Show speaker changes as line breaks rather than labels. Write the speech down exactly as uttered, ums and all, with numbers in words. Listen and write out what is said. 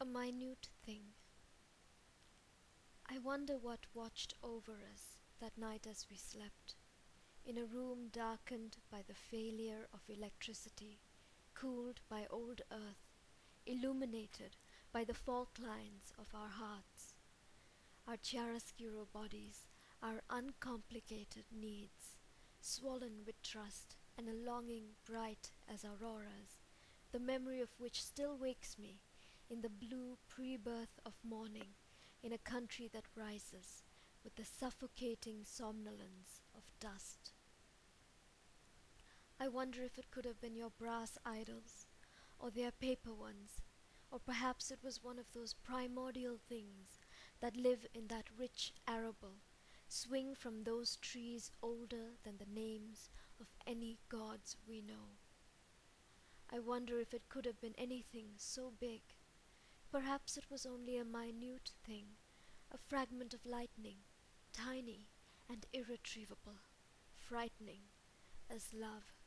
minute thing. I wonder what watched over us that night as we slept, in a room darkened by the failure of electricity, cooled by old earth, illuminated by the fault lines of our hearts, our chiaroscuro bodies, our uncomplicated needs, swollen with trust and a longing bright as auroras, the memory of which still wakes me in the blue pre-birth of morning in a country that rises with the suffocating somnolence of dust. I wonder if it could have been your brass idols, or their paper ones, or perhaps it was one of those primordial things that live in that rich arable, swing from those trees older than the names of any gods we know. I wonder if it could have been anything so big. Perhaps it was only a minute thing, a fragment of lightning, tiny and irretrievable, frightening as love.